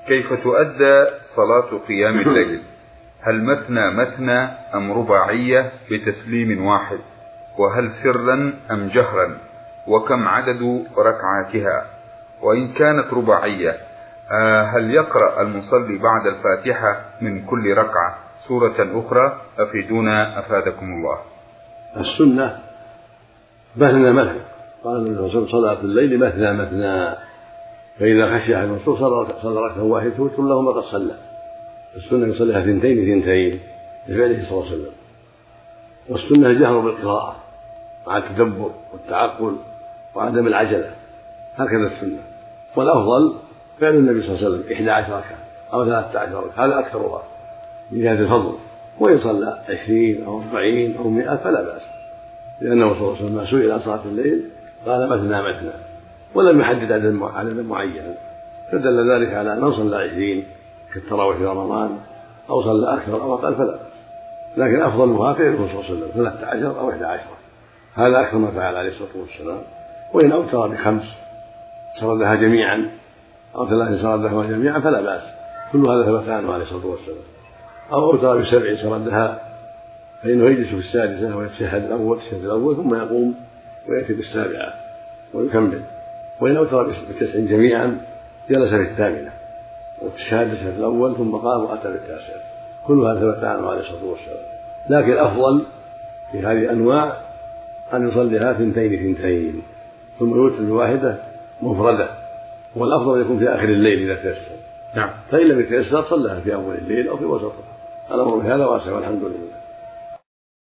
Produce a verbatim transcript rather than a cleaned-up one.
كيف تؤدى صلاة قيام الليل؟ هل مثنى مثنى أم رباعية بتسليم واحد؟ وهل سرا أم جهرا؟ وكم عدد ركعاتها؟ وإن كانت رباعية هل يقرأ المصلي بعد الفاتحة من كل ركعة سورة أخرى؟ أفيدونا أفادكم الله. السنة مثنى مثنى، قال النبي صلى الله عليه وسلم صلاة الليل مثنى مثنى، فإذا خشي أحد المنصور صلى ركعة واحدة توتر له ما قد صلى. السنة يصليها ثنتين ثنتين لفعله صلى الله عليه وسلم. والسنة الجهر بالقراءة مع التدبر والتعقل وعدم العجلة، هكذا السنة. والأفضل فعل النبي صلى الله عليه وسلم إحدى عشر ركعة أو ثلاثة عشر ركعة، هذا أكثرها من جهة الفضل. وإن صلى عشرين أو أربعين أو مئة فلا بأس، لأنه صلى الله عليه وسلم سئل عن صلاة الليل قال مثنى مثنى ولم يحدد عددا معينا، فدل ذلك على أن من صلى عشرين كالتراويح في رمضان أو صلى أكثر أو أقل فلا بأس، لكن أفضلها فعله صلى الله عليه وسلم ثلاثة عشر أو إحدى عشر، هذا أكثر ما فعل عليه الصلاة والسلام. وإن أوتر بخمس سردها جميعا أو ثلاث سردها جميعا فلا بأس، كل هذا ثبت عنه عليه الصلاة والسلام. أو أوتر بسبع سردها فإنه يجلس في السادسة ويتشهد الأول التشهد الأول ثم يقوم ويأتي بالسابعة ويكمل. وإن أوتر بتسع جميعا جلس في الثامنة وتشهد التشهد الأول ثم قام وأتى بالتاسعة، كل هذا ثبت عنه عليه الصلاة والسلام. لكن الأفضل في هذه الأنواع أن يصليها ثنتين ثنتين ثم يوتر بواحدة مفردة، والأفضل يكون في آخر الليل إذا تيسر. نعم. فإن لم يتيسر صلىها في أول الليل أو في وسطه، الأمر بهذا واسع والحمد لله.